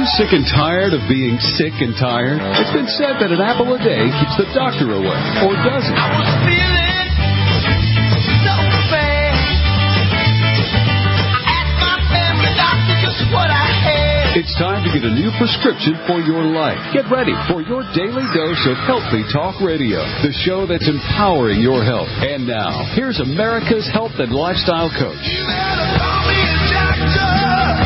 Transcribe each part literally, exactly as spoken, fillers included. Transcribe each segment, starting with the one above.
you sick and tired of being sick and tired? It's been said that an apple a day keeps the doctor away. Or does it? I was feeling so bad. I asked my family doctor just what I had. It's time to get a new prescription for your life. Get ready for your daily dose of Healthy Talk Radio, the show that's empowering your health. And now, here's America's health and lifestyle coach. You better call me a doctor.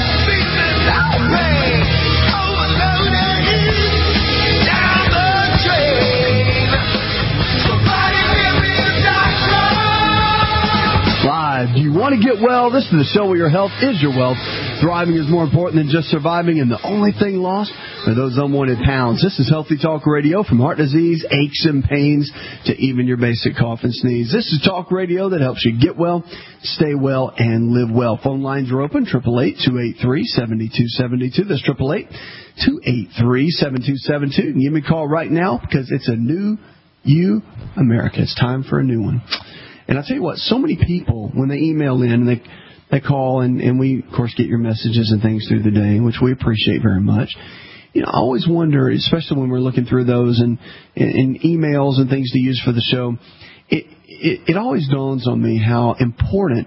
Live. Do you want to get well? This is the show where your health is your wealth. Thriving is more important than just surviving, and the only thing lost are those unwanted pounds. This is Healthy Talk Radio, from heart disease, aches and pains, to even your basic cough and sneeze. This is talk radio that helps you get well, stay well, and live well. Phone lines are open, eight eight eight, two eight three, seven two seven two. That's eight eight eight, two eight three, seven two seven two. Give me a call right now, because it's a new you, America. It's time for a new one. And I'll tell you what, so many people, when they email in, and they they call, and, and we, of course, get your messages and things through the day, which we appreciate very much. You know, I always wonder, especially when we're looking through those and, and emails and things to use for the show, it, it, it always dawns on me how important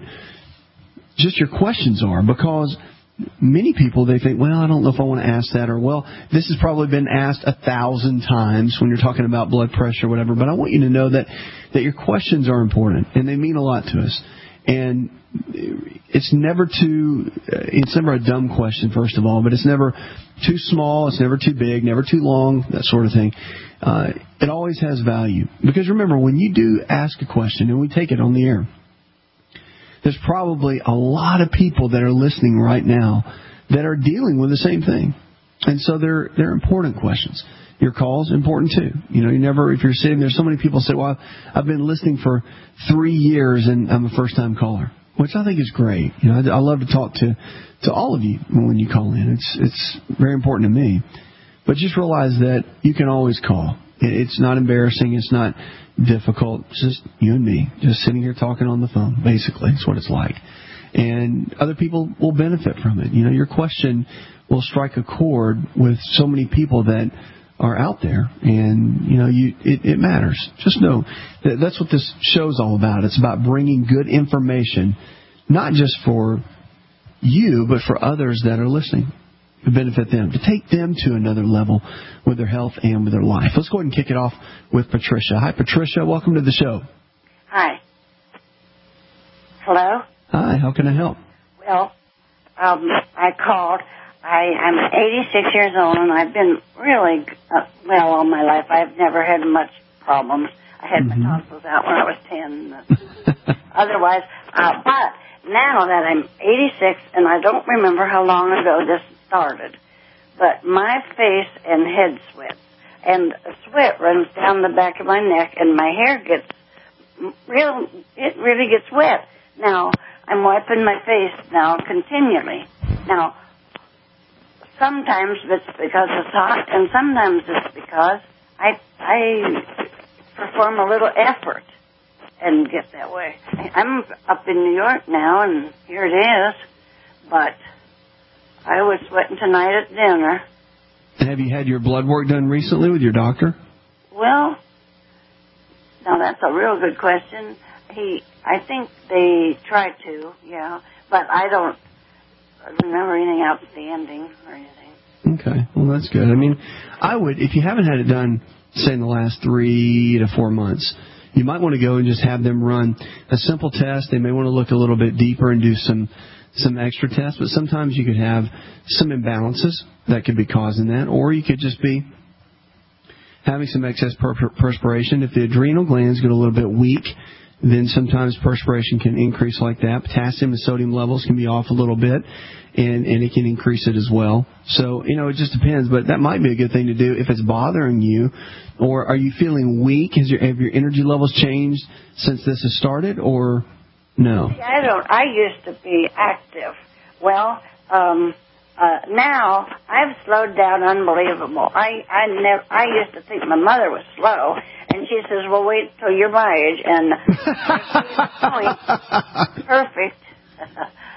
just your questions are, because many people, they think, well, I don't know if I want to ask that, or, well, this has probably been asked a thousand times when you're talking about blood pressure or whatever. But I want you to know that, that your questions are important, and they mean a lot to us. And it's never too, it's never a dumb question, first of all, but it's never too small, it's never too big, never too long, that sort of thing. Uh, it always has value. Because remember, when you do ask a question, and we take it on the air, there's probably a lot of people that are listening right now that are dealing with the same thing. And so they're they're important questions. Your call's important too. You know, you never, if you're sitting there, so many people say, well, I've been listening for three years and I'm a first-time caller, which I think is great. You know, I, I love to talk to, to all of you when you call in. It's it's very important to me. But just realize that you can always call. It's not embarrassing. It's not difficult. It's just you and me, just sitting here talking on the phone, basically. It's what it's like. And other people will benefit from it. You know, your question will strike a chord with so many people that are out there. And, you know, you it, it matters. Just know that that's what this show's all about. It's about bringing good information, not just for you, but for others that are listening, to benefit them, to take them to another level with their health and with their life. Let's go ahead and kick it off with Patricia. Hi, Patricia. Welcome to the show. Hi. Hello? Hi. How can I help? Well, um, I called. I, I'm eighty-six years old, and I've been really uh, well all my life. I've never had much problems. I had mm-hmm. my tonsils out when I was ten. Otherwise, uh, but now that I'm eighty-six, and I don't remember how long ago this started, but my face and head sweats, and sweat runs down the back of my neck, and my hair gets real, it really gets wet. Now, I'm wiping my face now continually. Now, sometimes it's because it's hot, and sometimes it's because I, I perform a little effort and get that way. I'm up in New York now, and here it is, but I was sweating tonight at dinner. And have you had your blood work done recently with your doctor? Well, now that's a real good question. He, I think they tried to, yeah, but I don't remember anything outstanding or anything. Okay, well that's good. I mean, I would, if you haven't had it done, say in the last three to four months, you might want to go and just have them run a simple test. They may want to look a little bit deeper and do some some extra tests, but sometimes you could have some imbalances that could be causing that, or you could just be having some excess per- perspiration. If the adrenal glands get a little bit weak, then sometimes perspiration can increase like that. Potassium and sodium levels can be off a little bit, and, and it can increase it as well. So, you know, it just depends, but that might be a good thing to do if it's bothering you. Or are you feeling weak? Has your, have your energy levels changed since this has started, or no? I don't. I used to be active. Well, um, uh, now I've slowed down unbelievable. I I never. I used to think my mother was slow, and she says, "Well, wait till you're my age." And point, perfect.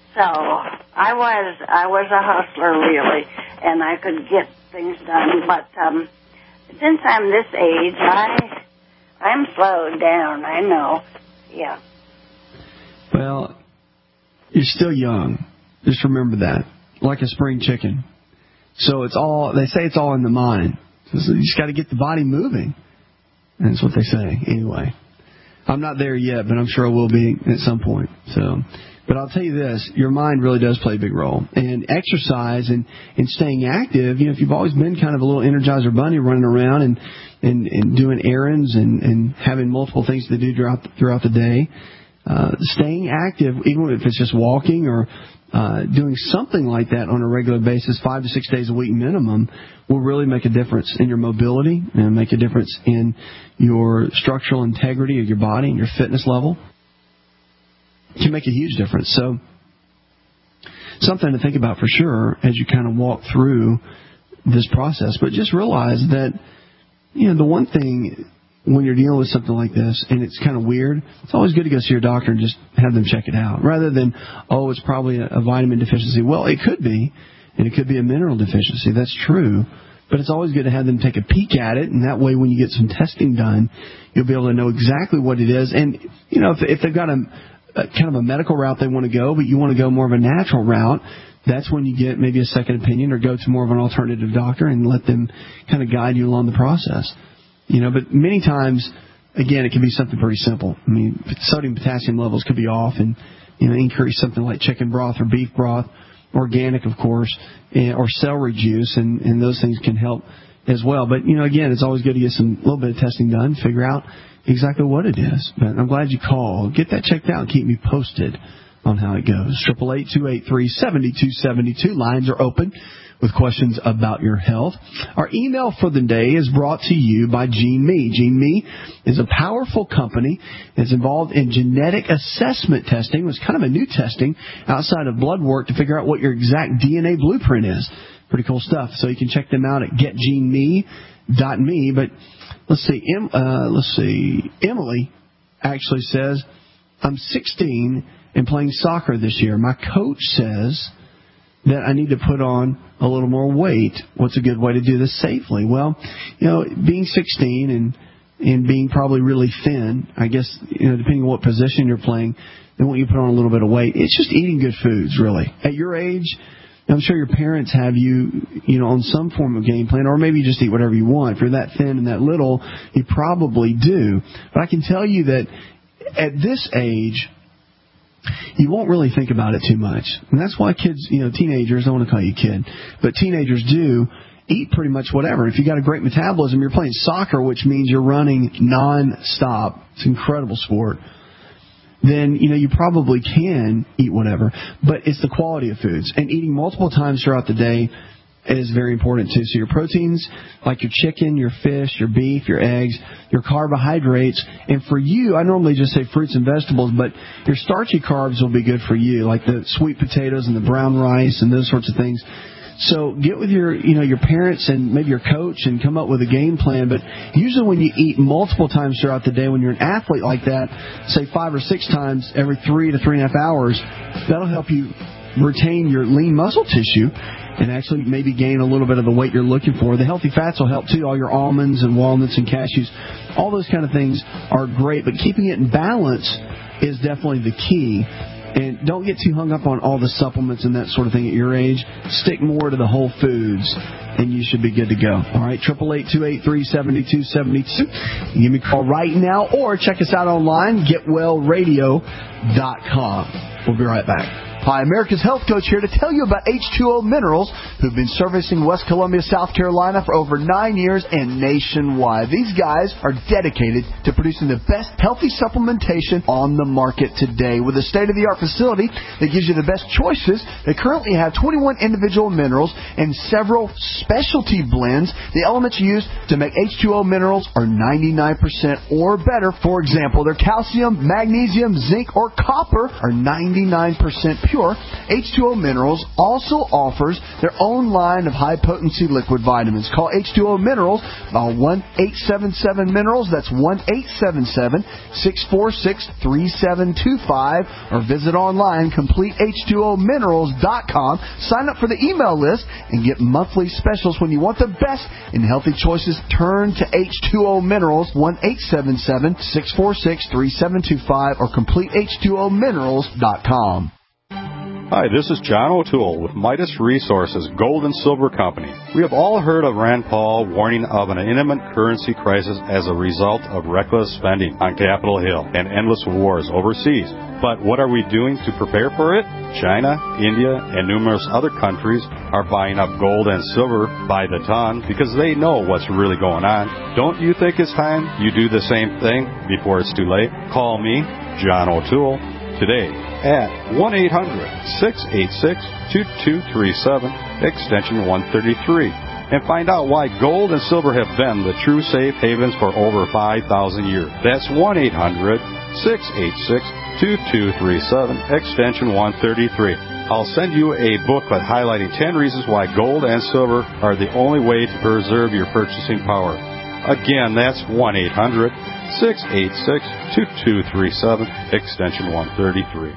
So I was I was a hustler, really, and I could get things done. But um, since I'm this age, I I'm slowed down. I know. Yeah. Well, you're still young. Just remember that. Like a spring chicken. So it's all, they say it's all in the mind. So you just got to get the body moving. And that's what they say. Anyway, I'm not there yet, but I'm sure I will be at some point. So, but I'll tell you this, your mind really does play a big role. And exercise and, and staying active, you know, if you've always been kind of a little Energizer bunny running around and, and, and doing errands and, and having multiple things to do throughout, throughout the day, uh, staying active, even if it's just walking or uh, doing something like that on a regular basis, five to six days a week minimum, will really make a difference in your mobility and make a difference in your structural integrity of your body and your fitness level. It can make a huge difference. So something to think about for sure as you kind of walk through this process. But just realize that, you know, the one thing when you're dealing with something like this and it's kind of weird, it's always good to go see your doctor and just have them check it out rather than, oh, it's probably a, a vitamin deficiency. Well, it could be, and it could be a mineral deficiency. That's true. But it's always good to have them take a peek at it, and that way when you get some testing done, you'll be able to know exactly what it is. And, you know, if, if they've got a, a kind of a medical route they want to go, but you want to go more of a natural route, that's when you get maybe a second opinion or go to more of an alternative doctor and let them kind of guide you along the process. You know, but many times, again, it can be something pretty simple. I mean, sodium potassium levels could be off and, you know, increase something like chicken broth or beef broth, organic, of course, or celery juice, and, and those things can help as well. But, you know, again, it's always good to get some little bit of testing done, figure out exactly what it is. But I'm glad you called. Get that checked out and keep me posted on how it goes. eight eight eight, two eight three, seven two seven two. Lines are open with questions about your health. Our email for the day is brought to you by Gene Me. Gene Me is a powerful company that's involved in genetic assessment testing. It was kind of a new testing outside of blood work to figure out what your exact D N A blueprint is. Pretty cool stuff. So you can check them out at get gene me dot me. But let's see, em, uh, let's see, Emily actually says, I'm sixteen and playing soccer this year. My coach says that I need to put on a little more weight. What's a good way to do this safely? Well, you know, being sixteen and and being probably really thin, I guess, you know, depending on what position you're playing, they want you to put on a little bit of weight. It's just eating good foods, really. At your age, I'm sure your parents have you, you know, on some form of game plan, or maybe you just eat whatever you want. If you're that thin and that little, you probably do. But I can tell you that at this age, you won't really think about it too much. And that's why kids, you know, teenagers, I don't want to call you a kid, but teenagers do eat pretty much whatever. If you've got a great metabolism, you're playing soccer, which means you're running non-stop. It's an incredible sport. Then, you know, you probably can eat whatever. But it's the quality of foods. And eating multiple times throughout the day is very important too. So your proteins, like your chicken, your fish, your beef, your eggs, your carbohydrates, and for you, I normally just say fruits and vegetables, but your starchy carbs will be good for you, like the sweet potatoes and the brown rice and those sorts of things. So get with your, you know, your parents and maybe your coach and come up with a game plan. But usually when you eat multiple times throughout the day, when you're an athlete like that, say five or six times every three to three and a half hours, that'll help you retain your lean muscle tissue and actually maybe gain a little bit of the weight you're looking for. The healthy fats will help too. All your almonds and walnuts and cashews, all those kind of things are great. But keeping it in balance is definitely the key. And don't get too hung up on all the supplements and that sort of thing at your age. Stick more to the whole foods, and you should be good to go. All right, eight eight eight, two eight three, seven two seven two. Give me a call right now, or check us out online, get well radio dot com. We'll be right back. Hi, America's Health Coach here to tell you about H two O Minerals, who've been servicing West Columbia, South Carolina for over nine years and nationwide. These guys are dedicated to producing the best healthy supplementation on the market today. With a state-of-the-art facility that gives you the best choices, they currently have twenty-one individual minerals and several specialty blends. The elements used to make H two O Minerals are ninety-nine percent or better. For example, their calcium, magnesium, zinc, or copper are ninety-nine percent pure, H two O Minerals also offers their own line of high-potency liquid vitamins. Call H two O Minerals by one eight seven seven Minerals. That's one eight seven seven, six four six, three seven two five. Or visit online, complete H two O minerals dot com. Sign up for the email list and get monthly specials. When you want the best in healthy choices, turn to H two O Minerals, one eight seven seven, six four six, three seven two five, or complete H two O minerals dot com. Hi, this is John O'Toole with Midas Resources Gold and Silver Company. We have all heard of Rand Paul warning of an imminent currency crisis as a result of reckless spending on Capitol Hill and endless wars overseas. But what are we doing to prepare for it? China, India, and numerous other countries are buying up gold and silver by the ton because they know what's really going on. Don't you think it's time you do the same thing before it's too late? Call me, John O'Toole, today at one eight hundred, six eight six, two two three seven, extension one thirty-three, and find out why gold and silver have been the true safe havens for over five thousand years. That's one eight hundred, six eight six, two two three seven, extension one thirty-three. I'll send you a booklet highlighting ten reasons why gold and silver are the only way to preserve your purchasing power. Again, that's one eight hundred, six eight six, two two three seven, extension one thirty-three.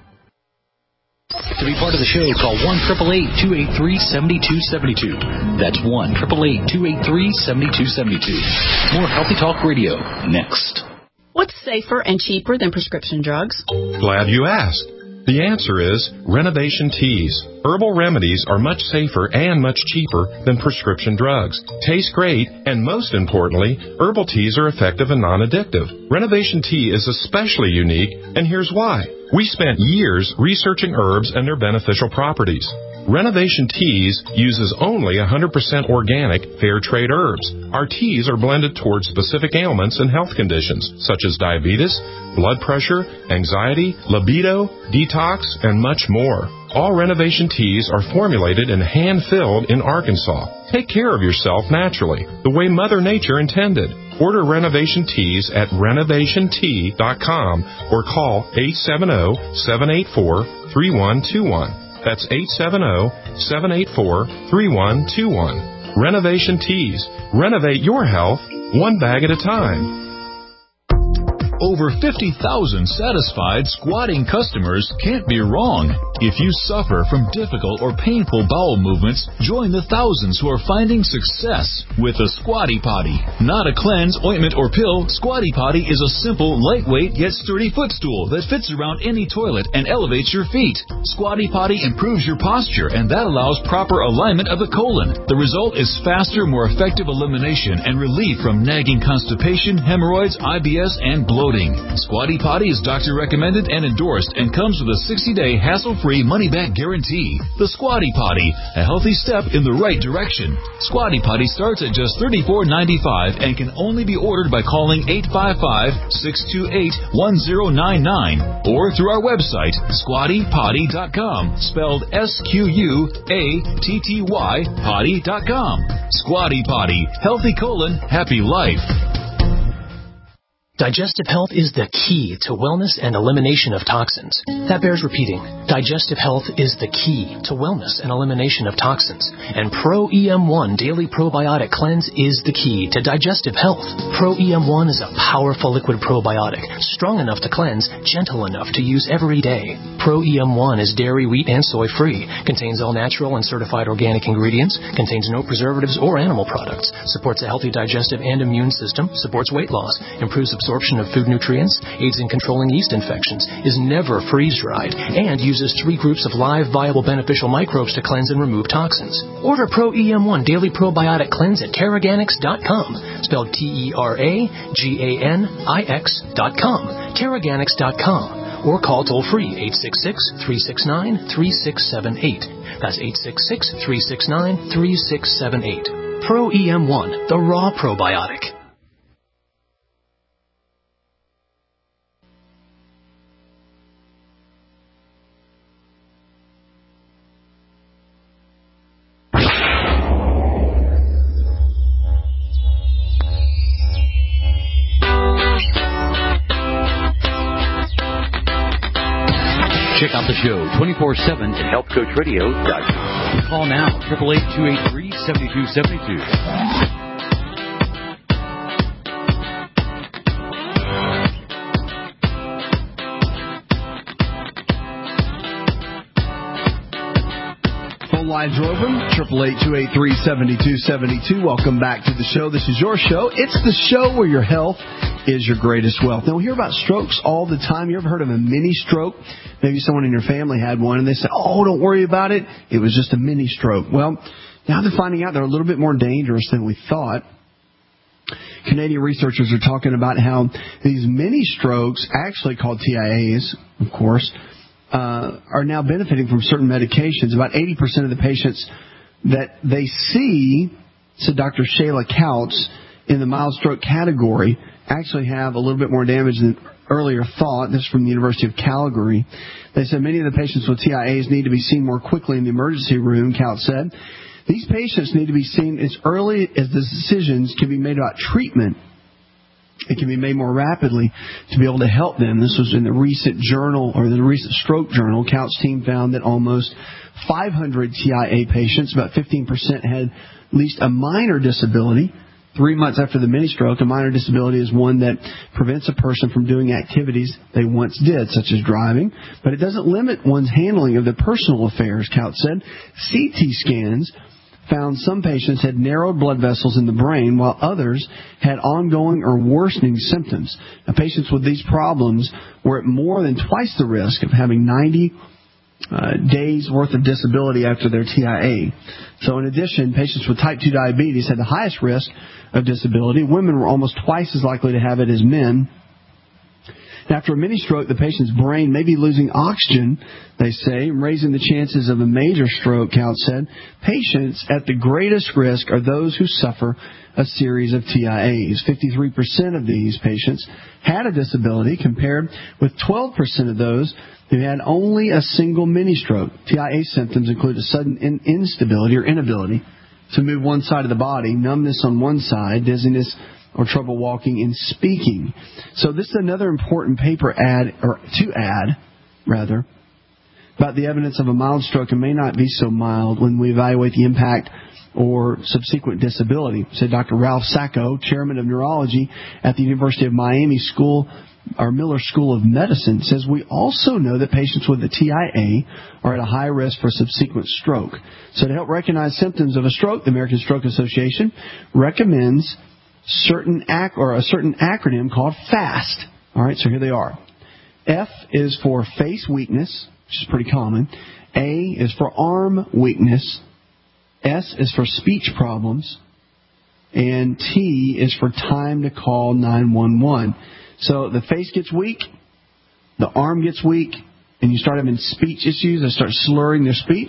To be part of the show, call one eight eight eight, two eight three, seven two seven two. That's one eight eight eight, two eight three, seven two seven two. More Healthy Talk Radio next. What's safer and cheaper than prescription drugs? Glad you asked. The answer is Renovation Teas. Herbal remedies are much safer and much cheaper than prescription drugs. Taste great, and most importantly, herbal teas are effective and non-addictive. Renovation Tea is especially unique, and here's why. We spent years researching herbs and their beneficial properties. Renovation Teas uses only one hundred percent organic, fair trade herbs. Our teas are blended towards specific ailments and health conditions, such as diabetes, blood pressure, anxiety, libido, detox, and much more. All Renovation Teas are formulated and hand-filled in Arkansas. Take care of yourself naturally, the way Mother Nature intended. Order Renovation Teas at renovation tea dot com or call eight seven zero, seven eight four, three one two one. That's eight seven zero, seven eight four, three one two one. Renovation Teas. Renovate your health one bag at a time. Over fifty thousand satisfied squatting customers can't be wrong. If you suffer from difficult or painful bowel movements, join the thousands who are finding success with the Squatty Potty. Not a cleanse, ointment, or pill, Squatty Potty is a simple, lightweight, yet sturdy footstool that fits around any toilet and elevates your feet. Squatty Potty improves your posture, and that allows proper alignment of the colon. The result is faster, more effective elimination and relief from nagging constipation, hemorrhoids, I B S, and bloating. Squatty Potty is doctor recommended and endorsed and comes with a sixty-day hassle-free money-back guarantee. The Squatty Potty, a healthy step in the right direction. Squatty Potty starts at just thirty-four dollars and ninety-five cents and can only be ordered by calling eight five five, six two eight, one zero nine nine or through our website, squatty potty dot com, spelled S Q U A T T Y potty dot com. Squatty Potty, healthy colon, happy life. Digestive health is the key to wellness and elimination of toxins. That bears repeating. Digestive health is the key to wellness and elimination of toxins. And Pro E M one Daily Probiotic Cleanse is the key to digestive health. Pro E M one is a powerful liquid probiotic, strong enough to cleanse, gentle enough to use every day. Pro E M one is dairy, wheat, and soy-free, contains all natural and certified organic ingredients, contains no preservatives or animal products, supports a healthy digestive and immune system, supports weight loss, improves absorption of food nutrients, aids in controlling yeast infections, is never freeze-dried, and uses three groups of live, viable, beneficial microbes to cleanse and remove toxins. Order Pro E M one Daily Probiotic Cleanse at Teraganix dot com, spelled T E R A G A N I X dot com, Teraganix dot com, or call toll-free eight six six, three six nine, three six seven eight. That's eight six six, three six nine, three six seven eight. Pro E M one, the raw probiotic. Check out the show twenty-four seven at health coach radio dot com. Call now, eight eight eight, two eight three, seven two seven two. Lines are open, eight eight eight, two eight three, seven two seven two. Welcome back to the show. This is your show. It's the show where your health is your greatest wealth. Now, we hear about strokes all the time. You ever heard of a mini stroke? Maybe someone in your family had one, and they said, oh, don't worry about it. It was just a mini stroke. Well, now they're finding out they're a little bit more dangerous than we thought. Canadian researchers are talking about how these mini strokes, actually called T I As, of course, Uh, are now benefiting from certain medications. About eighty percent of the patients that they see, said Doctor Shayla Couts, in the mild stroke category, actually have a little bit more damage than earlier thought. This is from the University of Calgary. They said many of the patients with T I As need to be seen more quickly in the emergency room, Couts said. These patients need to be seen as early as the decisions can be made about treatment. It can be made more rapidly to be able to help them. This was in the recent journal, or the recent stroke journal. Couts team found that almost five hundred T I A patients, about fifteen percent, had at least a minor disability. Three months after the mini stroke, a minor disability is one that prevents a person from doing activities they once did, such as driving, but it doesn't limit one's handling of their personal affairs, Couts said. C T scans found some patients had narrowed blood vessels in the brain, while others had ongoing or worsening symptoms. Now, patients with these problems were at more than twice the risk of having ninety uh, days worth of disability after their T I A. So in addition, patients with type two diabetes had the highest risk of disability. Women were almost twice as likely to have it as men. After a mini stroke, the patient's brain may be losing oxygen, they say, raising the chances of a major stroke, Couts said. Patients at the greatest risk are those who suffer a series of T I As. fifty-three percent of these patients had a disability, compared with twelve percent of those who had only a single mini stroke. T I A symptoms include a sudden in- instability or inability to move one side of the body, numbness on one side, dizziness, or trouble walking and speaking. So this is another important paper add, or to add, rather, about the evidence of a mild stroke. It may not be so mild when we evaluate the impact or subsequent disability, said Doctor Ralph Sacco, chairman of neurology at the University of Miami School, or Miller School of Medicine, says we also know that patients with the T I A are at a high risk for subsequent stroke. So to help recognize symptoms of a stroke, the American Stroke Association recommends certain ac- or a certain acronym called FAST. All right, so here they are. F is for face weakness, which is pretty common. A is for arm weakness. S is for speech problems. And T is for time to call nine one one. So the face gets weak, the arm gets weak, and you start having speech issues. They start slurring their speech.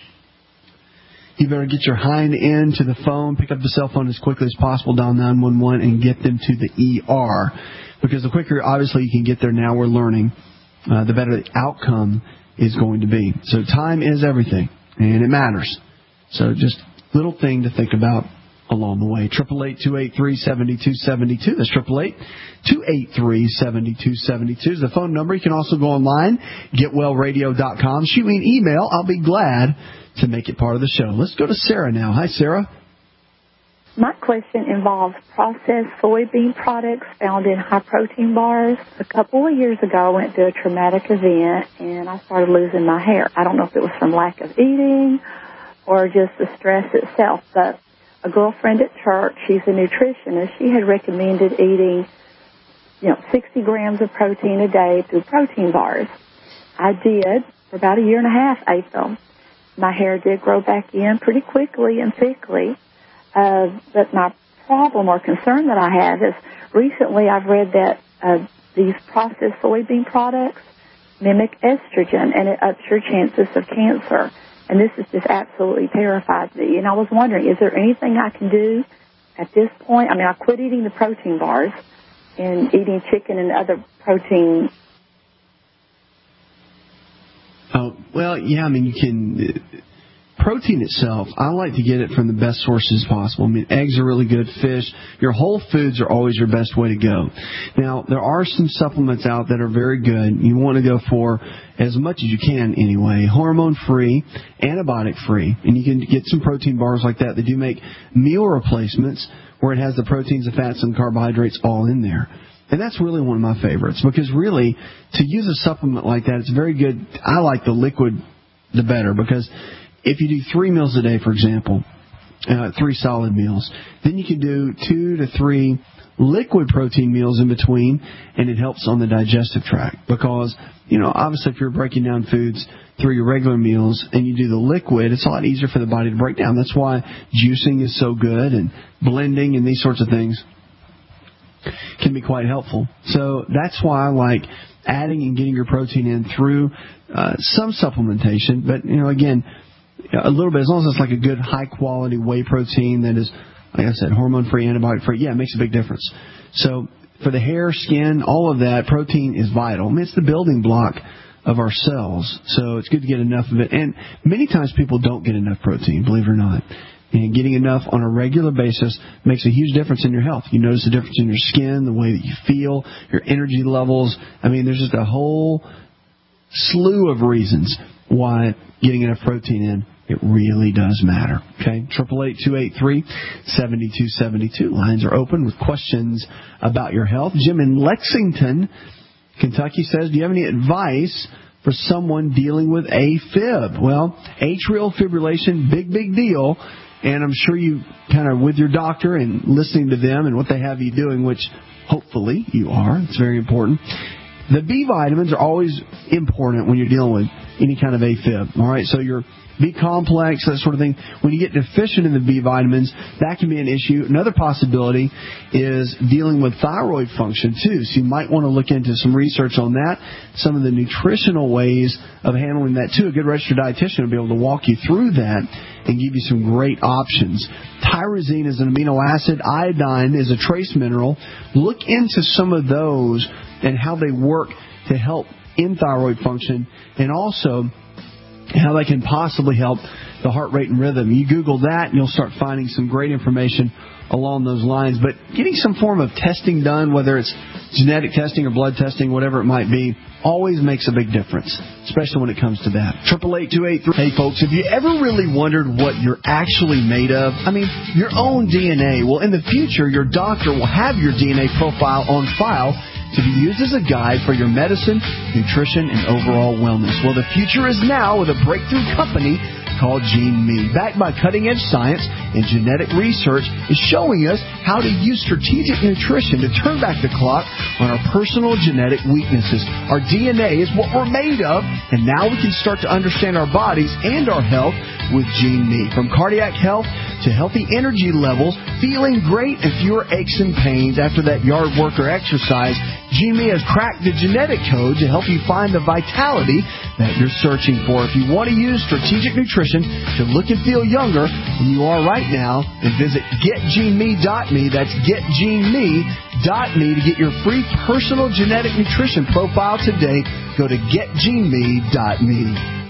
You better get your hind end to the phone, pick up the cell phone as quickly as possible, dial nine one one, and get them to the E R. Because the quicker, obviously, you can get there now, we're learning, uh, the better the outcome is going to be. So time is everything, and it matters. So just a little thing to think about along the way. eight eight eight, two eight three, seven two seven two. That's eight eight eight, two eight three, seven two seven two is the phone number. You can also go online, get well radio dot com. Shoot me an email. I'll be glad to make it part of the show. Let's go to Sarah now. Hi, Sarah. My question involves processed soybean products found in high-protein bars. A couple of years ago, I went to a traumatic event, and I started losing my hair. I don't know if it was from lack of eating or just the stress itself, but a girlfriend at church, she's a nutritionist, she had recommended eating, you know, sixty grams of protein a day through protein bars. I did. For about a year and a half, ate them. My hair did grow back in pretty quickly and thickly. Uh, but my problem or concern that I have is recently I've read that uh, these processed soybean products mimic estrogen, and it ups your chances of cancer. And this has just absolutely terrified me. And I was wondering, is there anything I can do at this point? I mean, I quit eating the protein bars and eating chicken and other protein. Oh, well, yeah, I mean, you can... Uh, protein itself, I like to get it from the best sources possible. I mean, eggs are really good, fish. Your whole foods are always your best way to go. Now, there are some supplements out that are very good. You want to go for as much as you can anyway, hormone-free, antibiotic-free, and you can get some protein bars like that. They do make meal replacements where it has the proteins, the fats, and carbohydrates all in there. And that's really one of my favorites because really, to use a supplement like that, it's very good. I like the liquid the better because if you do three meals a day, for example, uh, three solid meals, then you can do two to three liquid protein meals in between, and it helps on the digestive tract because, you know, obviously if you're breaking down foods through your regular meals and you do the liquid, it's a lot easier for the body to break down. That's why juicing is so good and blending and these sorts of things can be quite helpful. So that's why I like adding and getting your protein in through uh, some supplementation. But, you know, again, a little bit, as long as it's like a good high-quality whey protein that is, like I said, hormone-free, antibiotic-free, yeah, it makes a big difference. So for the hair, skin, all of that, protein is vital. I mean, it's the building block of our cells. So it's good to get enough of it. And many times people don't get enough protein, believe it or not. And getting enough on a regular basis makes a huge difference in your health. You notice the difference in your skin, the way that you feel, your energy levels. I mean, there's just a whole slew of reasons why getting enough protein in, it really does matter. Okay, eight eight eight, two eight three, seven two seven two. Lines are open with questions about your health. Jim in Lexington, Kentucky says, do you have any advice for someone dealing with AFib? Well, atrial fibrillation, big, big deal. And I'm sure you kind of with your doctor and listening to them and what they have you doing, which hopefully you are. It's very important. The B vitamins are always important when you're dealing with any kind of AFib. All right, so your B complex, that sort of thing. When you get deficient in the B vitamins, that can be an issue. Another possibility is dealing with thyroid function too. So you might want to look into some research on that, some of the nutritional ways of handling that too. A good registered dietitian will be able to walk you through that and give you some great options. Tyrosine is an amino acid. Iodine is a trace mineral. Look into some of those and how they work to help in thyroid function, and also how they can possibly help the heart rate and rhythm. You Google that, and you'll start finding some great information along those lines. But getting some form of testing done, whether it's genetic testing or blood testing, whatever it might be, always makes a big difference, especially when it comes to that. eight eight eight, two eight three. Hey, folks, have you ever really wondered what you're actually made of? I mean, your own D N A. Well, in the future, your doctor will have your D N A profile on file to be used as a guide for your medicine, nutrition, and overall wellness. Well, the future is now with a breakthrough company called GeneMe. Backed by cutting-edge science and genetic research, is showing us how to use strategic nutrition to turn back the clock on our personal genetic weaknesses. Our D N A is what we're made of, and now we can start to understand our bodies and our health with GeneMe. From cardiac health to healthy energy levels, feeling great and fewer aches and pains after that yard work or exercise, GeneMe has cracked the genetic code to help you find the vitality that you're searching for. If you want to use strategic nutrition to look and feel younger than you are right now, then visit get gene me dot me. That's get gene me dot me to get your free personal genetic nutrition profile today. Go to get gene me dot me.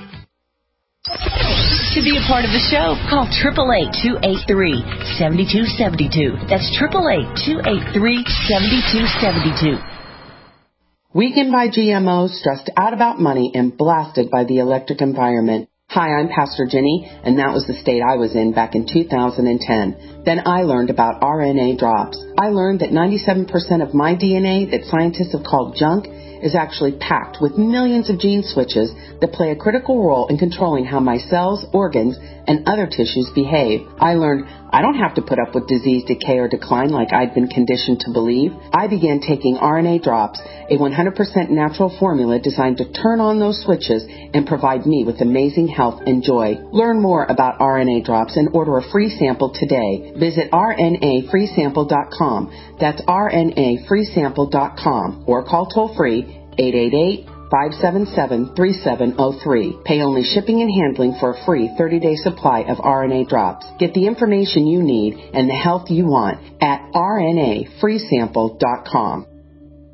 To be a part of the show, call eight eight eight, two eight three, seven two seven two. That's eight eight eight, two eight three, seven two seven two. Weakened by G M Os, stressed out about money, and blasted by the electric environment. Hi, I'm Pastor Jenny, and that was the state I was in back in two thousand ten. Then I learned about R N A drops. I learned that ninety-seven percent of my D N A that scientists have called junk is actually packed with millions of gene switches that play a critical role in controlling how my cells, organs, and other tissues behave. I learned I don't have to put up with disease, decay, or decline like I'd been conditioned to believe. I began taking R N A drops, a one hundred percent natural formula designed to turn on those switches and provide me with amazing health and joy. Learn more about R N A drops and order a free sample today. Visit R N A free sample dot com. That's R N A free sample dot com, or call toll-free eight eight eight, five seven seven, three seven zero three. Pay only shipping and handling for a free thirty-day supply of R N A drops. Get the information you need and the health you want at R N A free sample dot com.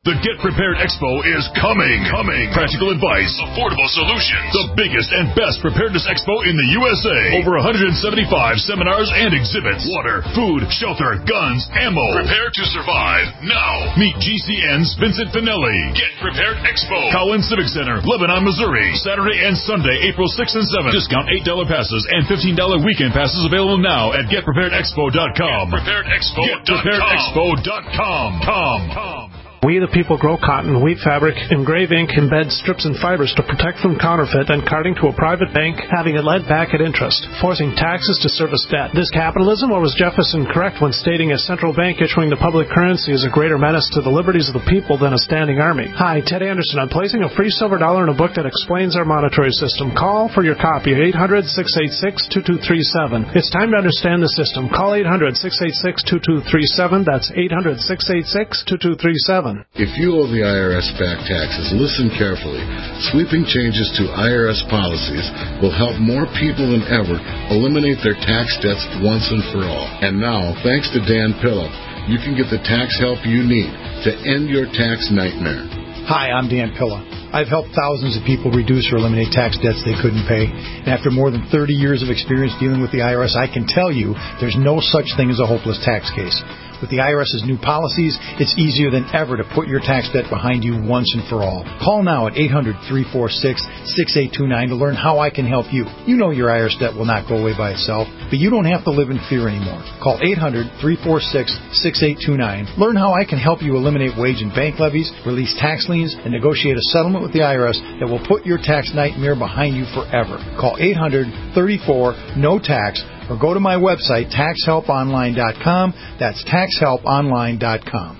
The Get Prepared Expo is coming. Coming. Practical advice, affordable solutions. The biggest and best preparedness expo in the U S A. Over one hundred seventy-five seminars and exhibits. Water, food, shelter, guns, ammo. Prepare to survive now. Meet G C N's Vincent Finelli. Get Prepared Expo. Collins Civic Center, Lebanon, Missouri. Saturday and Sunday, April sixth and seventh. Discount eight dollars passes and fifteen dollars weekend passes available now at get prepared expo dot com. get prepared expo dot com. get prepared expo dot com. Com. Com. We, the people, grow cotton, weave fabric, engrave ink, embed strips and fibers to protect from counterfeit and carting to a private bank, having it led back at interest, forcing taxes to service debt. This capitalism, or was Jefferson correct when stating a central bank issuing the public currency is a greater menace to the liberties of the people than a standing army? Hi, Ted Anderson. I'm placing a free silver dollar in a book that explains our monetary system. Call for your copy at eight hundred, six eight six, two two three seven. It's time to understand the system. Call eight hundred, six eight six, two two three seven. That's eight hundred, six eight six, two two three seven. If you owe the I R S back taxes, listen carefully. Sweeping changes to I R S policies will help more people than ever eliminate their tax debts once and for all. And now, thanks to Dan Pilla, you can get the tax help you need to end your tax nightmare. Hi, I'm Dan Pilla. I've helped thousands of people reduce or eliminate tax debts they couldn't pay. And after more than thirty years of experience dealing with the I R S, I can tell you there's no such thing as a hopeless tax case. With the I R S's new policies, it's easier than ever to put your tax debt behind you once and for all. Call now at eight hundred, three four six, six eight two nine to learn how I can help you. You know your I R S debt will not go away by itself, but you don't have to live in fear anymore. Call eight hundred, three four six, six eight two nine. Learn how I can help you eliminate wage and bank levies, release tax liens, and negotiate a settlement with the I R S that will put your tax nightmare behind you forever. Call eight hundred, thirty-four, no tax or go to my website, tax help online dot com. That's tax help online dot com.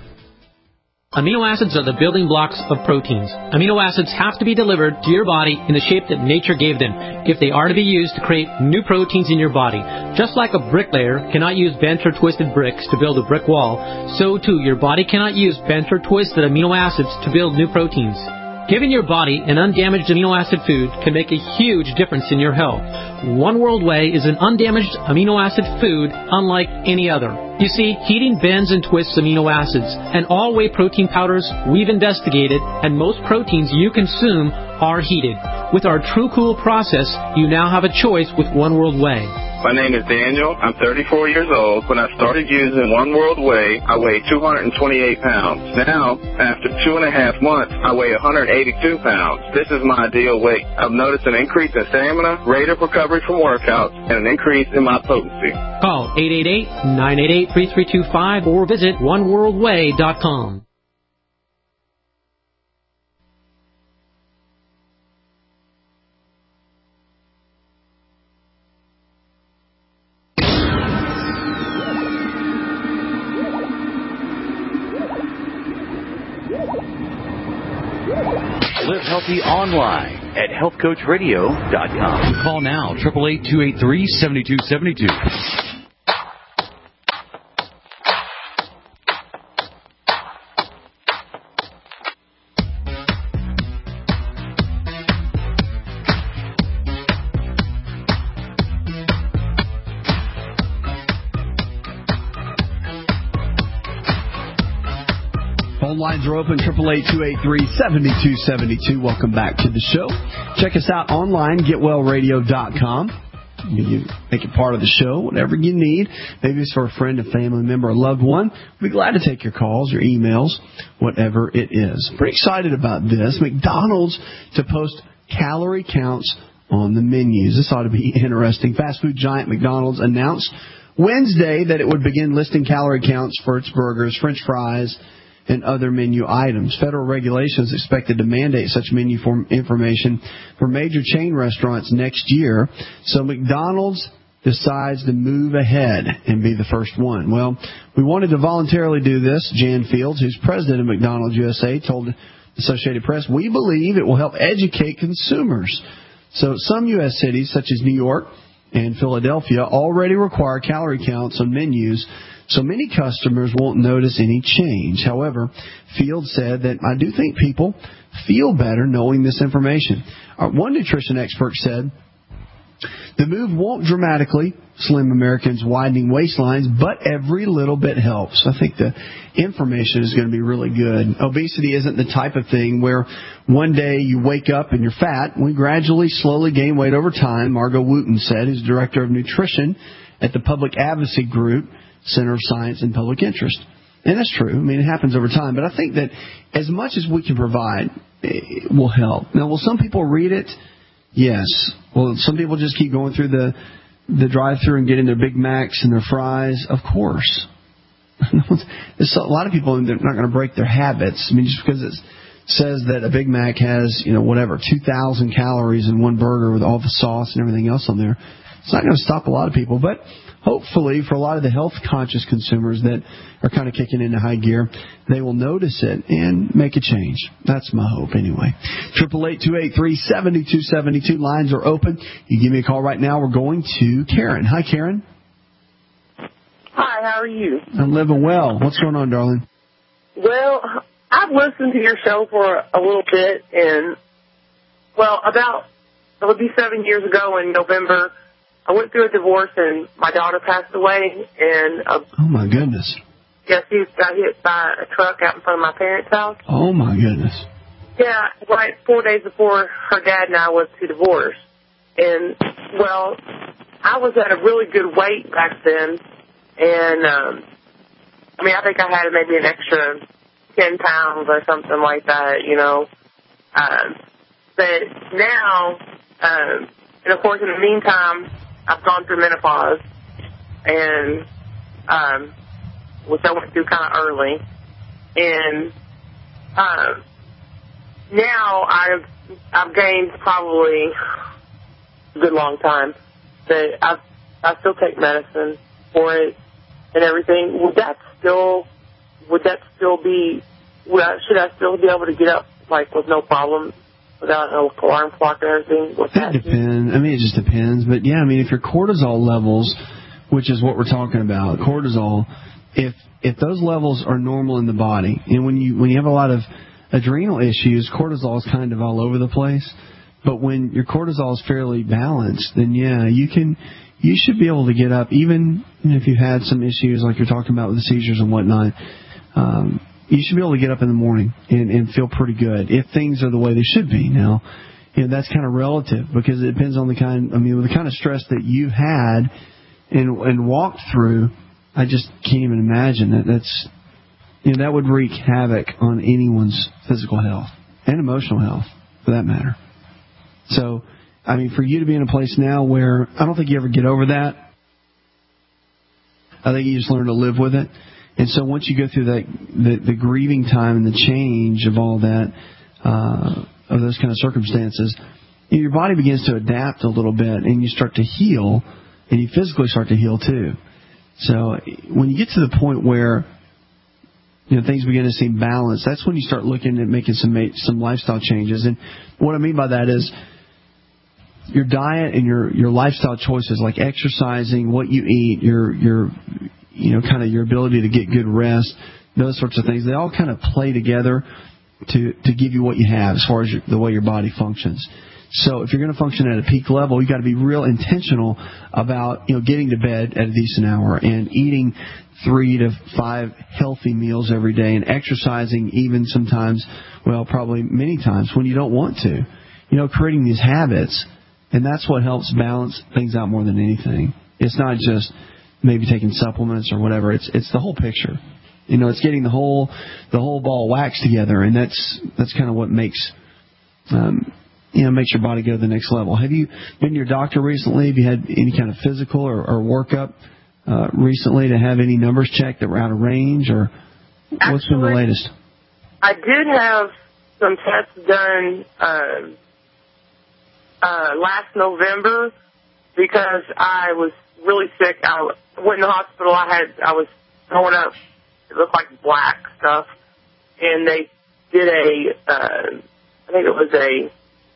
Amino acids are the building blocks of proteins. Amino acids have to be delivered to your body in the shape that nature gave them if they are to be used to create new proteins in your body. Just like a bricklayer cannot use bent or twisted bricks to build a brick wall, so too your body cannot use bent or twisted amino acids to build new proteins. Giving your body an undamaged amino acid food can make a huge difference in your health. One World Whey is an undamaged amino acid food unlike any other. You see, heating bends and twists amino acids, and all whey protein powders we've investigated, and most proteins you consume are heated. With our True Cool process, you now have a choice with One World Whey. My name is Daniel. I'm thirty-four years old. When I started using One World Whey, I weighed two hundred twenty-eight pounds. Now, after two and a half months, I weigh one hundred eighty-two pounds. This is my ideal weight. I've noticed an increase in stamina, rate of recovery from workouts, and an increase in my potency. Call eight eight eight, nine eight eight, three three two five or visit one world whey dot com. Live healthy online at health coach radio dot com. Call now, eight eight eight, two eight three, seven two seven two. Phone lines are open, eight eight eight, two eight three, seven two seven two. Welcome back to the show. Check us out online, get well radio dot com. You make it part of the show, whatever you need. Maybe it's for a friend, a family member, a loved one. We'd be glad to take your calls, your emails, whatever it is. Pretty excited about this. McDonald's to post calorie counts on the menus. This ought to be interesting. Fast food giant McDonald's announced Wednesday that it would begin listing calorie counts for its burgers, French fries, and other menu items. Federal regulations expected to mandate such menu form information for major chain restaurants next year. So McDonald's decides to move ahead and be the first one. Well, we wanted to voluntarily do this. Jan Fields, who's president of McDonald's U S A, told the Associated Press, we believe it will help educate consumers. So some U S cities, such as New York and Philadelphia, already require calorie counts on menus, so many customers won't notice any change. However, Fields said that I do think people feel better knowing this information. Our one nutrition expert said The move won't dramatically slim Americans' widening waistlines, but every little bit helps. I think the information is going to be really good. Obesity isn't the type of thing where one day you wake up and you're fat. We gradually, slowly gain weight over time, Margot Wooten said, who's Director of Nutrition at the Public Advocacy Group, Center of Science and Public Interest. And that's true. I mean, it happens over time. But I think that as much as we can provide, it will help. Now, will some people read it? Yes. Will some people just keep going through the the drive-thru and getting their Big Macs and their fries? Of course. There's a lot of people, they're not going to break their habits. I mean, just because it says that a Big Mac has, you know, whatever, two thousand calories in one burger with all the sauce and everything else on there, it's not going to stop a lot of people. But hopefully, for a lot of the health-conscious consumers that are kind of kicking into high gear, they will notice it and make a change. That's my hope, anyway. triple eight, two eight three, seven two seven two. Lines are open. You give me a call right now. We're going to Karen. Hi, Karen. Hi, how are you? I'm living well. What's going on, darling? Well, I've listened to your show for a little bit, and, well, about, it would be seven years ago in November, I went through a divorce, and my daughter passed away, and... Uh, oh, my goodness. Yeah, she got hit by a truck out in front of my parents' house. Oh, my goodness. Yeah, right four days before her dad and I was to divorce. And, well, I was at a really good weight back then, and, um, I mean, I think I had maybe an extra ten pounds or something like that, you know. Um, but now, um, and, of course, in the meantime... I've gone through menopause, and um, which I went through kind of early, and um, now I've I've gained probably a good long time. But I I still take medicine for it and everything. Would that still would that still be? Would I, should I still be able to get up like with no problem? Without an alarm clock and everything? What's that depends. I mean, it just depends. But, yeah, I mean, if your cortisol levels, which is what we're talking about, cortisol, if if those levels are normal in the body, and when you when you have a lot of adrenal issues, cortisol is kind of all over the place. But when your cortisol is fairly balanced, then, yeah, you can you should be able to get up, even if you've had some issues like you're talking about with the seizures and whatnot. Um You should be able to get up in the morning and, and feel pretty good if things are the way they should be. Now, you know, that's kind of relative because it depends on the kind. I mean, with the kind of stress that you've had and and walked through, I just can't even imagine that. That's you know that would wreak havoc on anyone's physical health and emotional health, for that matter. So, I mean, for you to be in a place now where I don't think you ever get over that. I think you just learn to live with it. And so once you go through that, the, the grieving time and the change of all that, uh, of those kind of circumstances, your body begins to adapt a little bit, and you start to heal, and you physically start to heal too. So when you get to the point where you know things begin to seem balanced, that's when you start looking at making some some lifestyle changes. And what I mean by that is your diet and your your lifestyle choices, like exercising, what you eat, your your you know, kind of your ability to get good rest, those sorts of things, they all kind of play together to, to give you what you have as far as your, the way your body functions. So if you're going to function at a peak level, you've got to be real intentional about, you know, getting to bed at a decent hour and eating three to five healthy meals every day and exercising even sometimes, well, probably many times when you don't want to. You know, creating these habits, and that's what helps balance things out more than anything. It's not just maybe taking supplements or whatever. It's it's the whole picture. You know, it's getting the whole the whole ball of wax together, and that's that's kind of what makes um, you know makes your body go to the next level. Have you been to your doctor recently? Have you had any kind of physical or, or workup uh, recently to have any numbers checked that were out of range, or Actually, what's been the latest? I did have some tests done uh, uh, last November because I was really sick. I went in the hospital. I had I was throwing up. It looked like black stuff, and they did a. Uh, I think it was a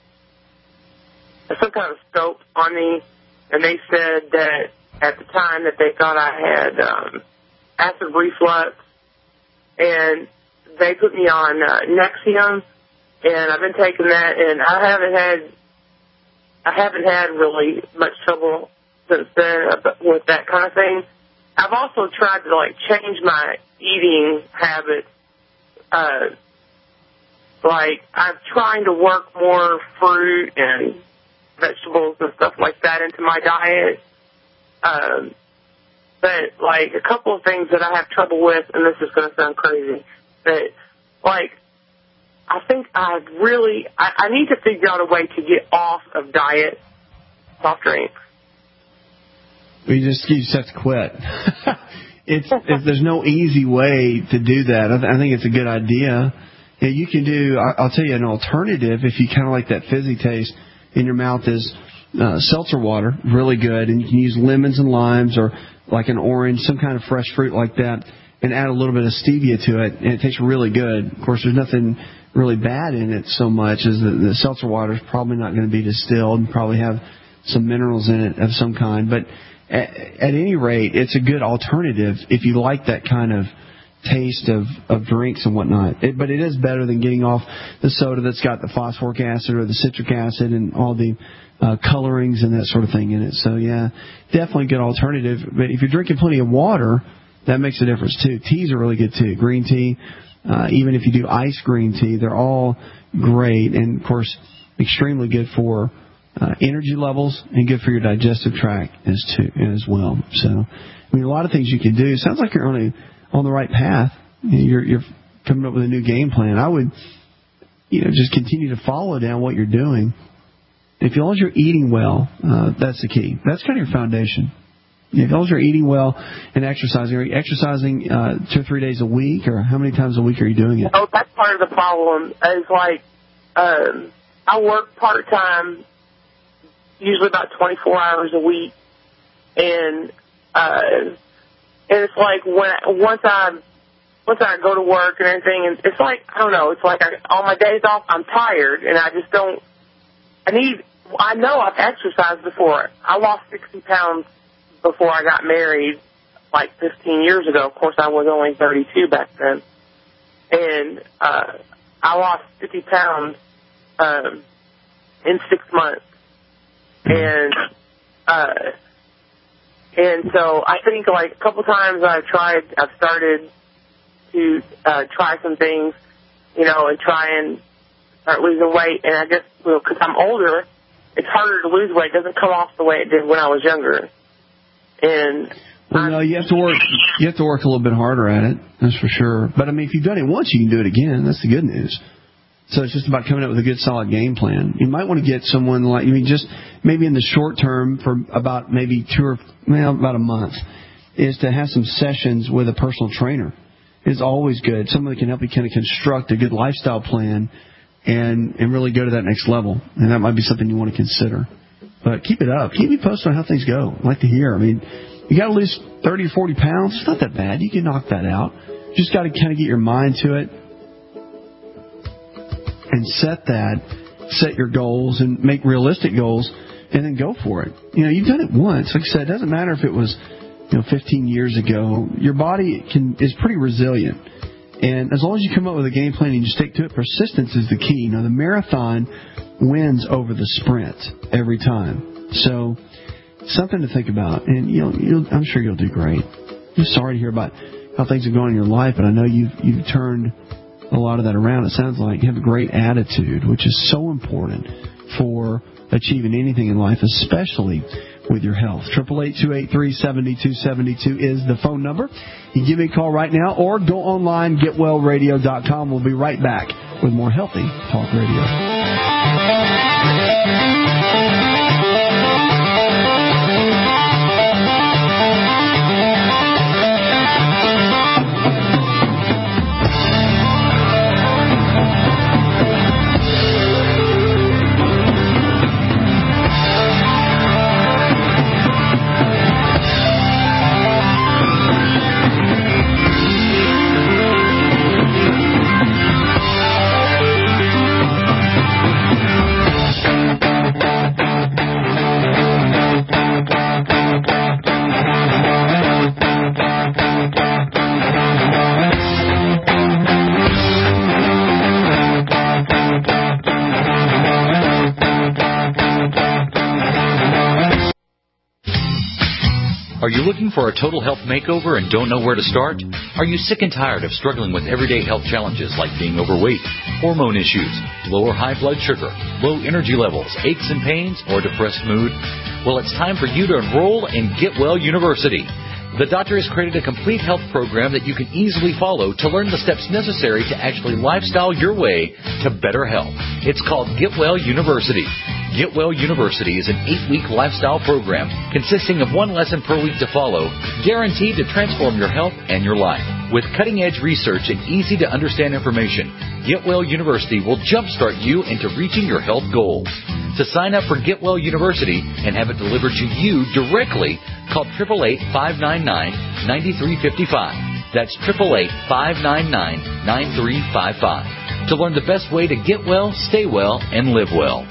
some kind of scope on me, and they said that at the time that they thought I had um, acid reflux, and they put me on uh, Nexium, and I've been taking that, and I haven't had I haven't had really much trouble since then with that kind of thing. I've also tried to, like, change my eating habits. Uh, like, I'm trying to work more fruit and vegetables and stuff like that into my diet. Um, but, like, a couple of things that I have trouble with, and this is going to sound crazy, but, like, I think I really, I, I need to figure out a way to get off of diet soft drinks. You just, you just have to quit. it's, it's there's no easy way to do that. I, th- I think it's a good idea. Yeah, you can do, I, I'll tell you an alternative if you kind of like that fizzy taste in your mouth is uh, seltzer water, really good. And you can use lemons and limes or like an orange, some kind of fresh fruit like that, and add a little bit of stevia to it, and it tastes really good. Of course, there's nothing really bad in it so much as the, the seltzer water is probably not going to be distilled and probably have some minerals in it of some kind. But at, at any rate, it's a good alternative if you like that kind of taste of, of drinks and whatnot. It, but it is better than getting off the soda that's got the phosphoric acid or the citric acid and all the uh, colorings and that sort of thing in it. So, yeah, definitely a good alternative. But if you're drinking plenty of water, that makes a difference, too. Teas are really good, too. Green tea, uh, even if you do iced green tea, they're all great and, of course, extremely good for uh, energy levels and good for your digestive tract as, too, as well. So, I mean, a lot of things you can do. It sounds like you're only on the right path. You're, you're coming up with a new game plan. I would, you know, just continue to follow down what you're doing. If as long as you're eating well, uh, that's the key. That's kind of your foundation. As long as you're eating well and exercising, are you exercising uh, two or three days a week, or how many times a week are you doing it? Oh, that's part of the problem. Is like um, I work part time, usually about twenty-four hours a week, and uh, and it's like when I, once I once I go to work and everything, and it's like I don't know. It's like I, on my days off, I'm tired, and I just don't. I need. I know I've exercised before. I lost sixty pounds before I got married, like fifteen years ago. Of course, I was only thirty-two back then. And uh, I lost fifty pounds um, in six months. And uh, and so I think like a couple times I've tried, I've started to uh, try some things, you know, and try and start losing weight. And I guess, well, because I'm older, it's harder to lose weight. It doesn't come off the way it did when I was younger. And well, no, you have to work. You have to work a little bit harder at it. That's for sure. But I mean, if you've done it once, you can do it again. That's the good news. So it's just about coming up with a good, solid game plan. You might want to get someone like, I mean, just maybe in the short term for about maybe two or well, about a month, is to have some sessions with a personal trainer. It's always good. Someone that can help you kind of construct a good lifestyle plan and and really go to that next level. And that might be something you want to consider. But keep it up. Keep me posted on how things go. I'd like to hear. I mean, you got to lose thirty or forty pounds. It's not that bad. You can knock that out. You just got to kind of get your mind to it and set that, set your goals and make realistic goals and then go for it. You know, you've done it once. Like I said, it doesn't matter if it was, you know, fifteen years ago. Your body can is pretty resilient. And as long as you come up with a game plan and you stick to it, persistence is the key. Now, the marathon wins over the sprint every time. So, something to think about. And you'll, you'll, I'm sure you'll do great. I'm sorry to hear about how things are going in your life, but I know you've, you've turned a lot of that around. It sounds like you have a great attitude, which is so important for achieving anything in life, especially with your health. eight eight eight, two eight three, seven two seven two is the phone number. You can give me a call right now or go online, get well radio dot com. We'll be right back with more Healthy Talk Radio. Are you looking for a total health makeover and don't know where to start? Are you sick and tired of struggling with everyday health challenges like being overweight, hormone issues, low or high blood sugar, low energy levels, aches and pains, or depressed mood? Well, it's time for you to enroll in Get Well University. The doctor has created a complete health program that you can easily follow to learn the steps necessary to actually lifestyle your way to better health. It's called Get Well University. Get Well University is an eight-week lifestyle program consisting of one lesson per week to follow, guaranteed to transform your health and your life. With cutting-edge research and easy-to-understand information, Get Well University will jumpstart you into reaching your health goals. To sign up for Get Well University and have it delivered to you directly, call eight eight eight, five nine nine, nine three five five. That's eight eight eight, five nine nine, nine three five five. To learn the best way to get well, stay well, and live well.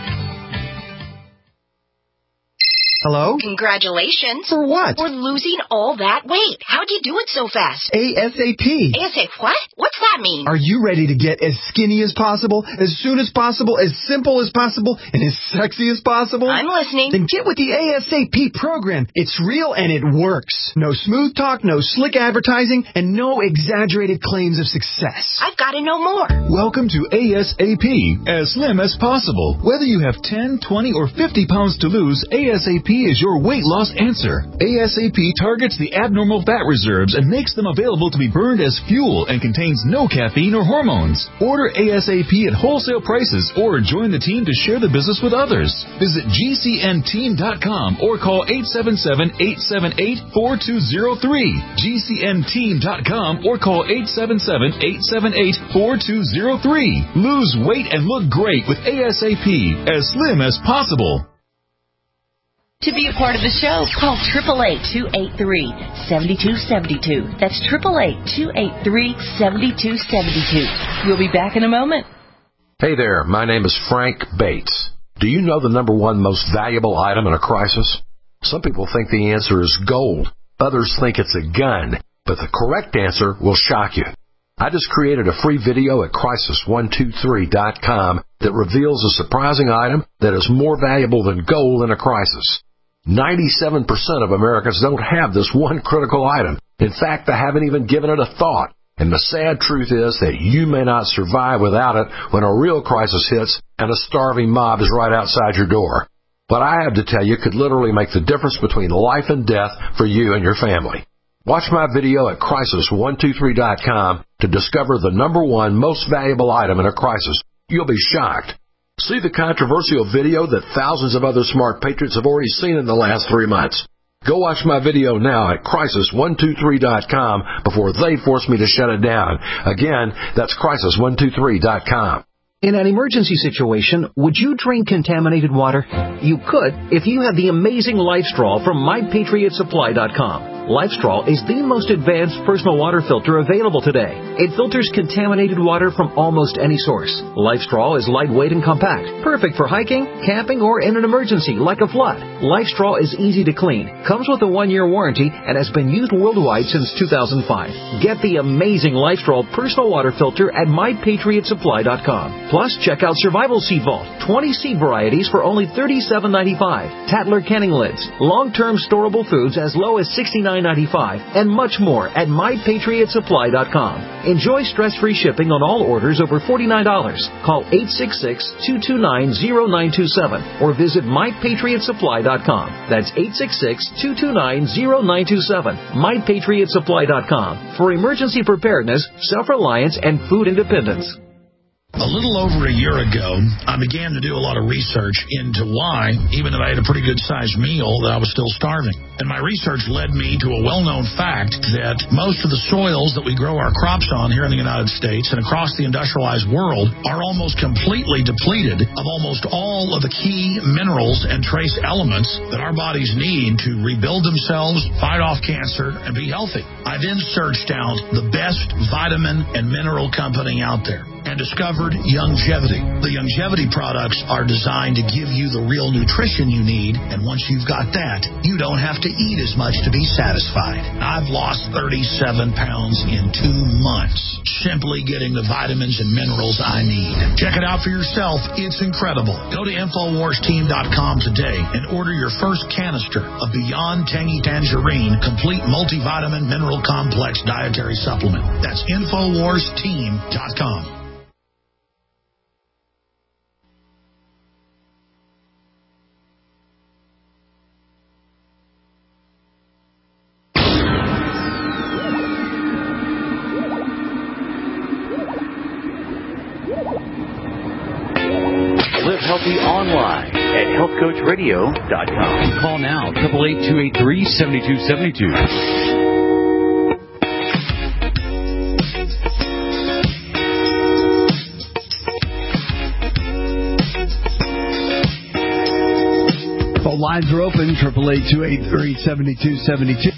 Hello? Congratulations. For what? For losing all that weight. How'd you do it so fast? ASAP. ASAP what? What's that mean? Are you ready to get as skinny as possible, as soon as possible, as simple as possible, and as sexy as possible? I'm listening. Then get with the ASAP program. It's real and it works. No smooth talk, no slick advertising, and no exaggerated claims of success. I've got to know more. Welcome to ASAP, as slim as possible. Whether you have ten, twenty, or fifty pounds to lose, ASAP is your weight loss answer. ASAP targets the abnormal fat reserves and makes them available to be burned as fuel and contains no caffeine or hormones. Order ASAP at wholesale prices or join the team to share the business with others. Visit G C N team dot com or call eight seven seven, eight seven eight, four two zero three. G C N team dot com or call eight seven seven, eight seven eight, four two zero three. Lose weight and look great with ASAP, as slim as possible. To be a part of the show, call eight eight eight, two eight three, seven two seven two. That's eight eight eight, two eight three, seven two seven two. We'll be back in a moment. Hey there, my name is Frank Bates. Do you know the number one most valuable item in a crisis? Some people think the answer is gold. Others think it's a gun. But the correct answer will shock you. I just created a free video at crisis one two three dot com that reveals a surprising item that is more valuable than gold in a crisis. ninety-seven percent of Americans don't have this one critical item. In fact, they haven't even given it a thought. And the sad truth is that you may not survive without it when a real crisis hits and a starving mob is right outside your door. What I have to tell you could literally make the difference between life and death for you and your family. Watch my video at crisis one two three dot com to discover the number one most valuable item in a crisis. You'll be shocked. See the controversial video that thousands of other smart patriots have already seen in the last three months. Go watch my video now at crisis one two three dot com before they force me to shut it down. Again, that's crisis one two three dot com. In an emergency situation, would you drink contaminated water? You could if you had the amazing LifeStraw from my patriot supply dot com. LifeStraw is the most advanced personal water filter available today. It filters contaminated water from almost any source. LifeStraw is lightweight and compact, perfect for hiking, camping, or in an emergency like a flood. LifeStraw is easy to clean, comes with a one-year warranty, and has been used worldwide since two thousand five. Get the amazing LifeStraw personal water filter at my patriot supply dot com. Plus, check out Survival Seed Vault, twenty seed varieties for only thirty-seven ninety-five. Tattler Canning Lids, long-term storable foods as low as sixty-nine ninety-five, and much more at my patriot supply dot com. Enjoy stress-free shipping on all orders over forty-nine dollars. Call eight six six, two two nine, zero nine two seven or visit my patriot supply dot com. That's eight six six, two two nine, zero nine two seven. my patriot supply dot com for emergency preparedness, self-reliance, and food independence. A little over a year ago, I began to do a lot of research into why, even though I had a pretty good-sized meal, that I was still starving. And my research led me to a well-known fact that most of the soils that we grow our crops on here in the United States and across the industrialized world are almost completely depleted of almost all of the key minerals and trace elements that our bodies need to rebuild themselves, fight off cancer, and be healthy. I then searched out the best vitamin and mineral company out there. and discovered Youngevity. The Youngevity products are designed to give you the real nutrition you need, and once you've got that, you don't have to eat as much to be satisfied. I've lost thirty-seven pounds in two months, simply getting the vitamins and minerals I need. Check it out for yourself. It's incredible. Go to Infowars Team dot com today and order your first canister of Beyond Tangy Tangerine Complete Multivitamin Mineral Complex Dietary Supplement. That's Infowars Team dot com. Live healthy online at health coach radio dot com. Call now, eight eight eight, two eight three, seven two seven two. Phone lines are open, eight eight eight, two eight three, seven two seven two.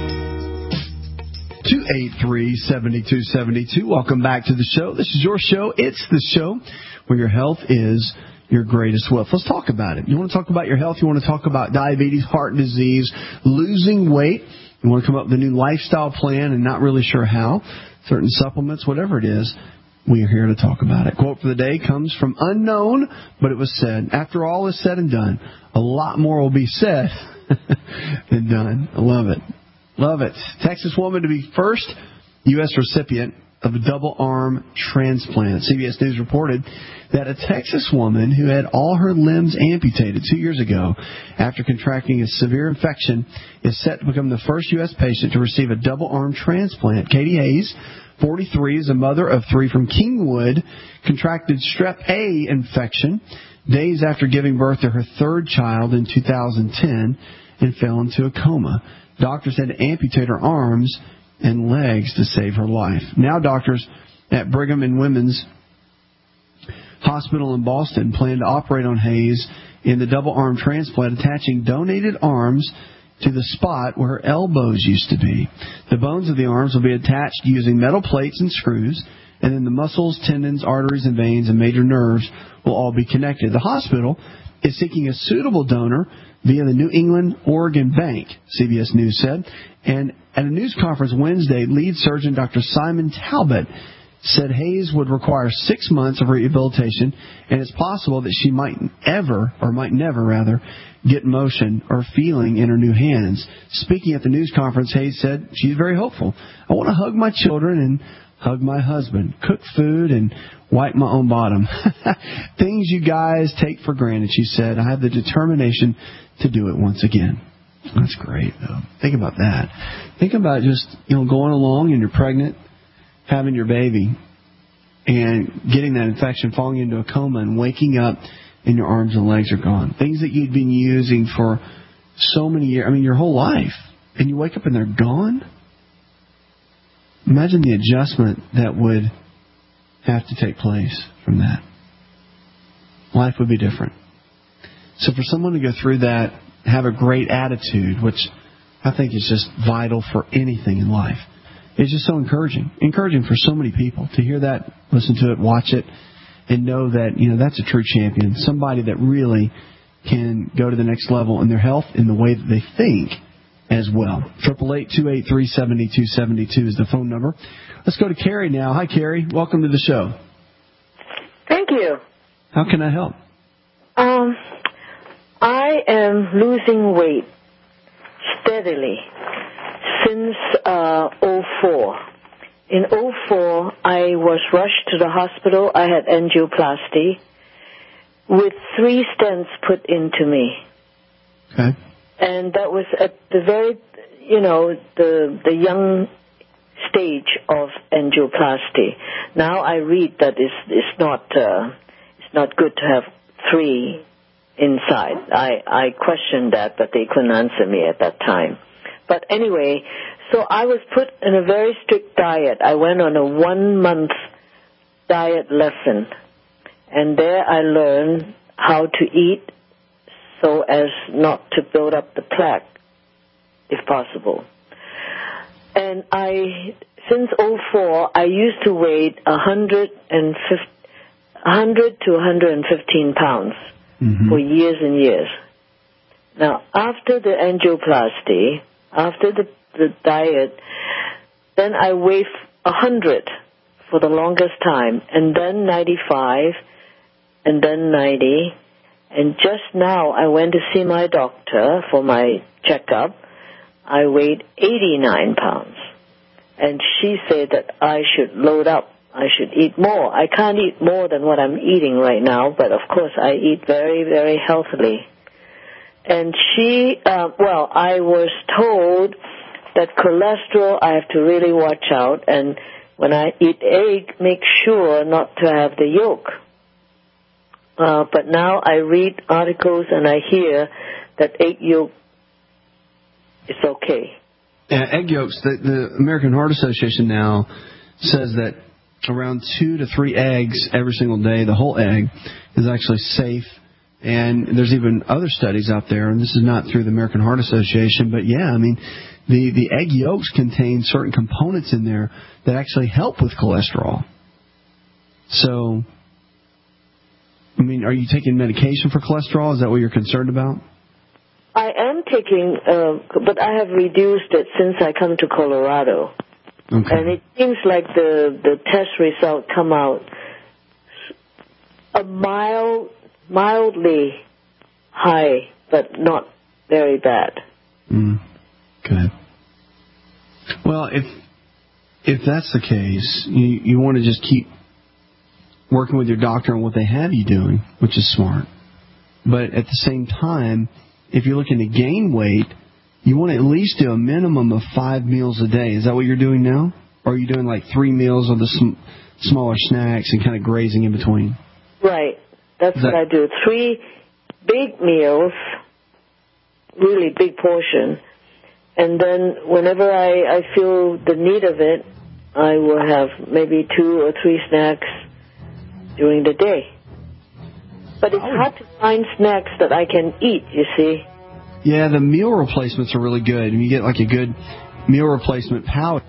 two eight three, seven two seven two. Welcome back to the show. This is your show. It's the show where your health is your greatest wealth. Let's talk about it. You want to talk about your health? You want to talk about diabetes, heart disease, losing weight? You want to come up with a new lifestyle plan and not really sure how? Certain supplements, whatever it is, we are here to talk about it. Quote for the day comes from unknown, but it was said. After all is said and done, a lot more will be said than done. I love it. Love it. Texas woman to be first U S recipient of a double arm transplant. C B S News reported that a Texas woman who had all her limbs amputated two years ago after contracting a severe infection is set to become the first U S patient to receive a double arm transplant. Katie Hayes, forty-three, is a mother of three from Kingwood, contracted strep A infection days after giving birth to her third child in two thousand ten and fell into a coma. Doctors had to amputate her arms and legs to save her life. Now doctors at Brigham and Women's Hospital in Boston plan to operate on Hayes in the double-arm transplant, attaching donated arms to the spot where her elbows used to be. The bones of the arms will be attached using metal plates and screws, and then the muscles, tendons, arteries, and veins, and major nerves will all be connected. The hospital is seeking a suitable donor via the New England Oregon Bank, C B S News said. And at a news conference Wednesday, lead surgeon Doctor Simon Talbot said Hayes would require six months of rehabilitation, and it's possible that she might ever, or might never rather, get motion or feeling in her new hands. Speaking at the news conference, Hayes said she's very hopeful. I want to hug my children and hug my husband, cook food, and wipe my own bottom. Things you guys take for granted, she said. I have the determination to do it once again. That's great, though. Think about that. Think about just, you know, going along and you're pregnant, having your baby, and getting that infection, falling into a coma, and waking up and your arms and legs are gone. Things that you'd been using for so many years, I mean, your whole life, and you wake up and they're gone. Imagine the adjustment that would have to take place from that. Life would be different. So for someone to go through that, have a great attitude, which I think is just vital for anything in life, it's just so encouraging. Encouraging for so many people to hear that, listen to it, watch it, and know that, you know, that's a true champion. Somebody that really can go to the next level in their health in the way that they think as well. Triple eight two eight three seventy two seventy two is the phone number. Let's go to Carrie now. Hi, Carrie. Welcome to the show. Thank you. How can I help? Um, I am losing weight steadily since uh, oh four. In oh four, I was rushed to the hospital. I had angioplasty with three stents put into me. Okay. And that was at the very, you know, the the young stage of angioplasty. Now I read that it's, it's not uh, it's not good to have three inside. I, I questioned that, but they couldn't answer me at that time. But anyway, so I was put in a very strict diet. I went on a one-month diet lesson, and there I learned how to eat so as not to build up the plaque, if possible. And I since oh four, I used to weigh one hundred to one hundred fifteen pounds mm-hmm. for years and years. Now, after the angioplasty, after the, the diet, then I weighed one hundred for the longest time, and then ninety-five, and then ninety. And just now I went to see my doctor for my checkup. I weighed eighty-nine pounds. And she said that I should load up. I should eat more. I can't eat more than what I'm eating right now, but of course I eat very, very healthily. And she, uh, well, I was told that cholesterol, I have to really watch out. And when I eat egg, make sure not to have the yolk. Uh, but now I read articles and I hear that egg yolk is okay. Uh, egg yolks, the, the American Heart Association now says that around two to three eggs every single day, the whole egg, is actually safe. And there's even other studies out there, and this is not through the American Heart Association, but yeah, I mean, the, the egg yolks contain certain components in there that actually help with cholesterol. So, I mean, are you taking medication for cholesterol? Is that what you're concerned about? I am taking, uh, but I have reduced it since I come to Colorado. Okay. And it seems like the, the test results come out a mild, mildly high, but not very bad. Mm. Okay. Well, if if that's the case, you, you want to just keep working with your doctor on what they have you doing, which is smart. But at the same time, if you're looking to gain weight, you want to at least do a minimum of five meals a day. Is that what you're doing now? Or are you doing like three meals with the sm- smaller snacks and kind of grazing in between? Right. That's that- what I do. Three big meals, really big portion. And then whenever I, I feel the need of it, I will have maybe two or three snacks during the day. But it's hard to find snacks that I can eat, you see. Yeah, the meal replacements are really good. You get like a good meal replacement powder.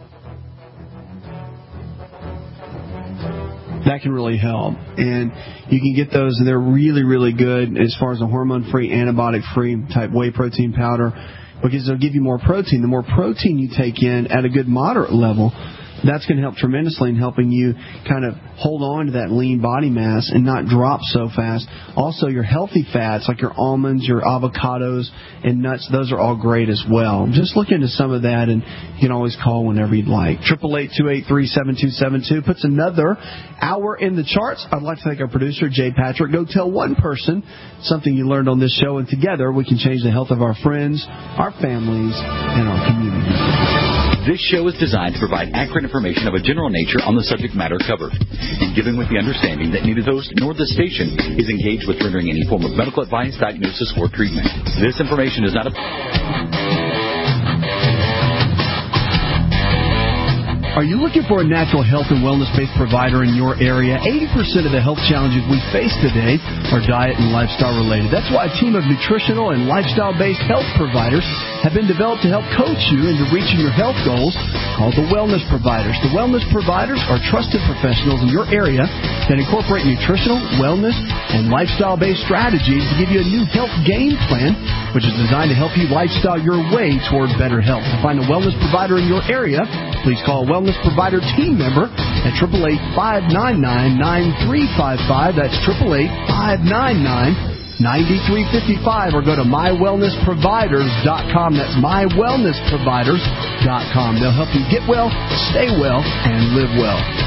That can really help. And you can get those, and they're really, really good as far as a hormone-free, antibiotic-free type whey protein powder, because they'll give you more protein. The more protein you take in at a good moderate level, that's going to help tremendously in helping you kind of hold on to that lean body mass and not drop so fast. Also, your healthy fats, like your almonds, your avocados, and nuts, those are all great as well. Just look into some of that, and you can always call whenever you'd like. eight eight eight, two eight three, seven two seven two puts another hour in the charts. I'd like to thank our producer, Jay Patrick. Go tell one person something you learned on this show, and together we can change the health of our friends, our families, and our community. This show is designed to provide accurate information of a general nature on the subject matter covered, and given with the understanding that neither the host nor the station is engaged with rendering any form of medical advice, diagnosis, or treatment. This information is not a... Are you looking for a natural health and wellness-based provider in your area? eighty percent of the health challenges we face today are diet and lifestyle related. That's why a team of nutritional and lifestyle-based health providers have been developed to help coach you into reaching your health goals, called the Wellness Providers. The Wellness Providers are trusted professionals in your area that incorporate nutritional, wellness, and lifestyle-based strategies to give you a new health game plan, which is designed to help you lifestyle your way toward better health. To find a wellness provider in your area, please call a Wellness Provider team member at eight eight eight, five nine nine, nine three five five. That's eight eight eight, five nine nine, nine three five five. Or go to my wellness providers dot com. That's my wellness providers dot com. They'll help you get well, stay well, and live well.